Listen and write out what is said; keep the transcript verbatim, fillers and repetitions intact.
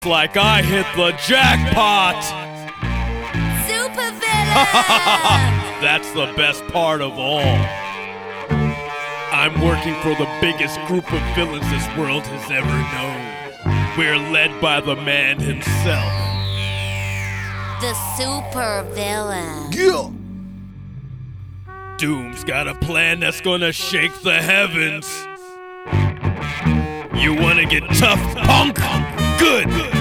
Like I hit the jackpot! Super villain! That's the best part of all. I'm working for the biggest group of villains this world has ever known. We're led by the man himself. The super villain. Yeah. Doom's got a plan that's gonna shake the heavens. You wanna get tough, punk? Good!